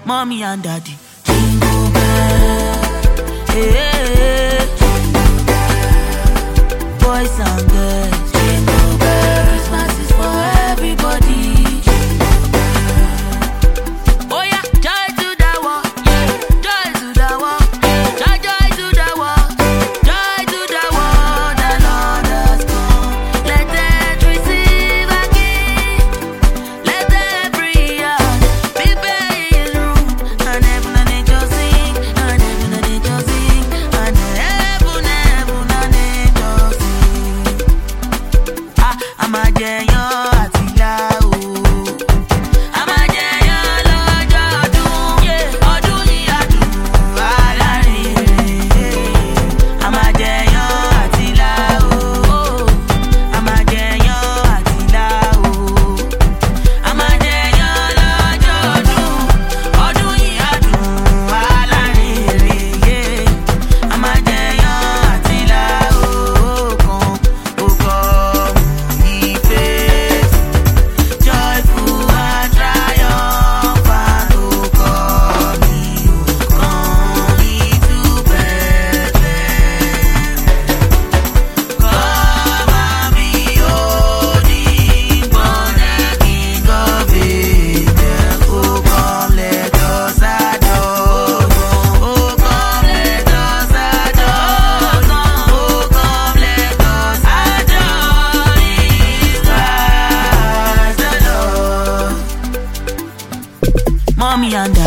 mommy and daddy. Jingle bell, hey, boys and girls. Jingle bell, Christmas is for everybody. Oh yeah, joy to the world, joy to the world, joy to the world, joy to the world. The Lord has come. Let them receive a gift. Let every heart be His room. And heaven and angel sing, and heaven and angel sing, and heaven and angel sing. I'm a jayan atila o. I'm a jayan lọ́jọ́ ọdún yìí adùn alárinrin. I'm a jayan atila o. I'm a jayan atila o. I'm a jayan lọ́jọ́ ọdún yìí adùn alárinrin. I'm a jayan atila o. Joyful and triumphant, oh come into Bethlehem. Come and behold Him, born the King of Angels. Oh come, let us adore. Oh come, let us adore. Oh come, let us adore His Christ the Lord. Mommy and daddy.